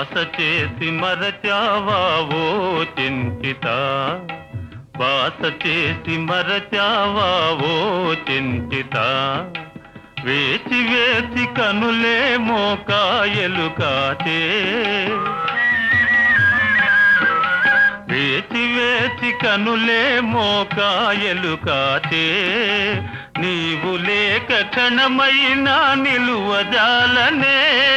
బాస చేసి మరచావా ఓ చింతిత, బాస చేసి మరచావా ఓ చింతిత. వేచి వేచి కనులేమో కాయలు కాచే, వేచి వేచి కనులేమో కాయలు కాచే. నీవు లేక క్షణమైనా నిలువజాలనే,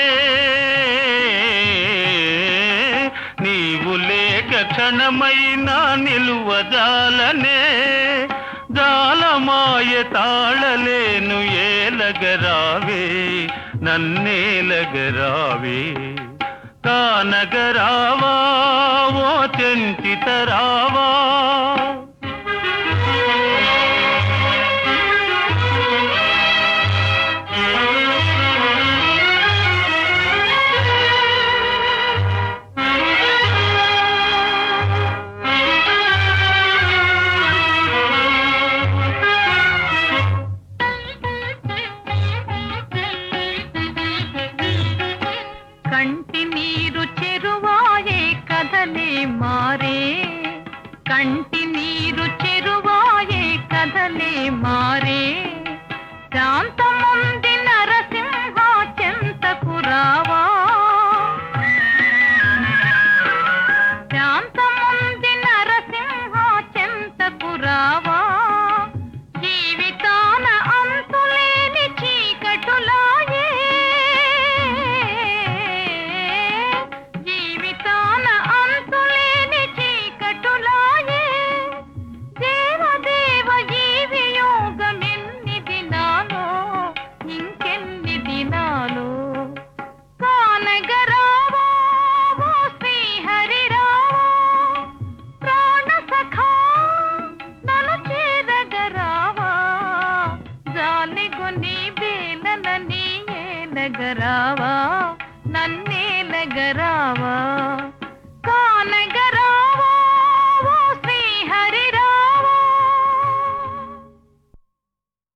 నీవు లేక క్షణమైనా నిలువజాలనే. జాలమాయ తాళలేను ఏలగరావే, నన్నేలగరావే. కానగరావా ఓ చెంచితరావా. కంటి నీరు చెరువాయే కదలే మారే, కంటి నీరు చెరువాయే కదలే మారే. శాంతముంది నరసింహ చెంతకు రావా, శాంతముంది నరసింహ చెంతకు రావా. జీవితాన అంతులేని చీకటులాయే, జీవితాన అంతులేని చీకటులాయే. దేవదేవ ఈ వియోగమెన్ని దినాలో, ఇంకెన్ని దినాలో. కానగరావా ఓ శ్రీహరిరావా, ప్రాణ సఖా నన్ను చేరగరావా. జాలిగొని బేలనని ఏలగరావా, నన్నేలగరావా.